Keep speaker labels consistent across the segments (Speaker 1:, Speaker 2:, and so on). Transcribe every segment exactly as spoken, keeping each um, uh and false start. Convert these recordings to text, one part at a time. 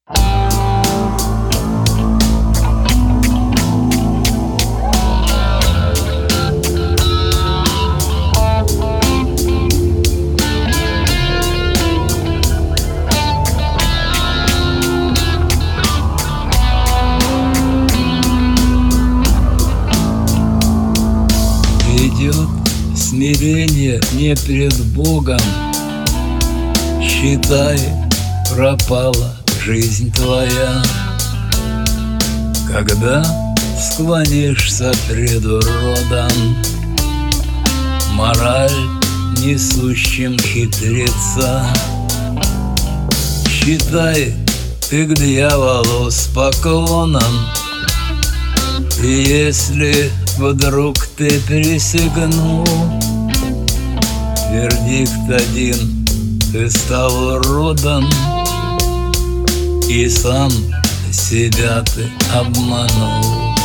Speaker 1: Идет смирение не пред Богом, считай, пропала жизнь твоя. Когда склонишься пред уродом, мораль несущим хитреца, считай, ты к дьяволу с поклоном. И если вдруг ты присягнул, вердикт один: ты стал уродом, и сам себя ты обманул.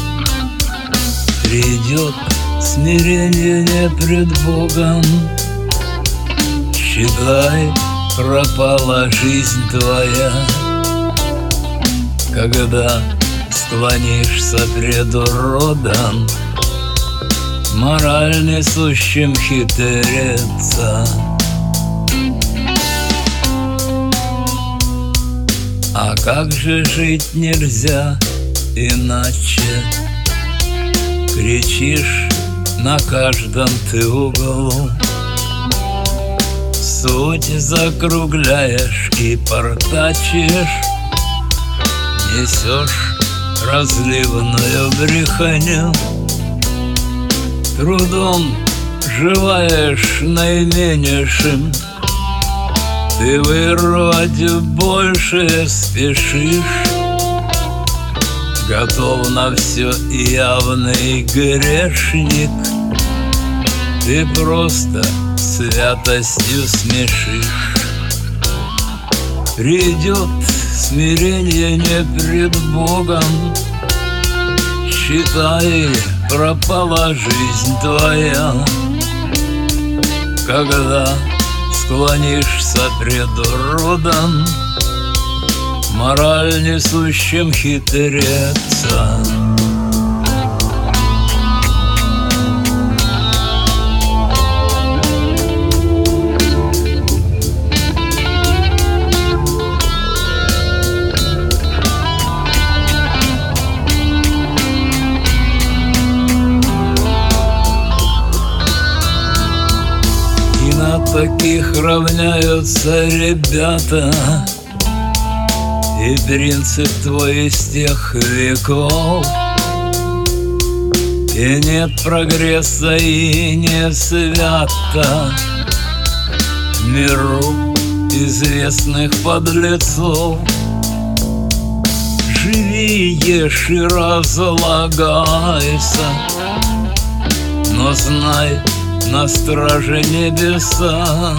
Speaker 1: Придет смирение не пред Богом, считай, пропала жизнь твоя. Когда склонишься пред уродом, мораль несущим хитреца. А как же жить нельзя иначе? Кричишь на каждом ты углу, суть закругляешь и портачишь, несешь разливную брехню, трудом желаешь наименьшим, ты вырвать больше спешишь, готов на все и явный грешник, ты просто святостью смешишь. Придет смирение не пред Богом, считай, пропала жизнь твоя. Когда склонишься пред уродом, мораль несущим хитреца. Таких равняются ребята, и принцип твой из тех веков. И нет прогресса, и не свято миру известных подлецов. Живи, ешь и разлагайся, но знай, на страже небеса.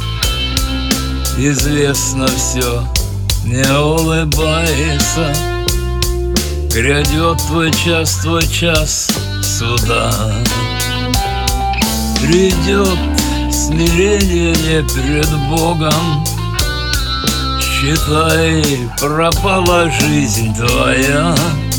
Speaker 1: Известно все, не улыбайся, грядет твой час, твой час суда. Придет смирение не пред Богом, считай, пропала жизнь твоя.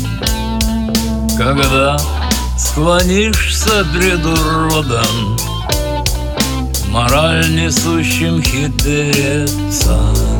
Speaker 1: Когда склонишься пред уродом, мораль несущим хитреца.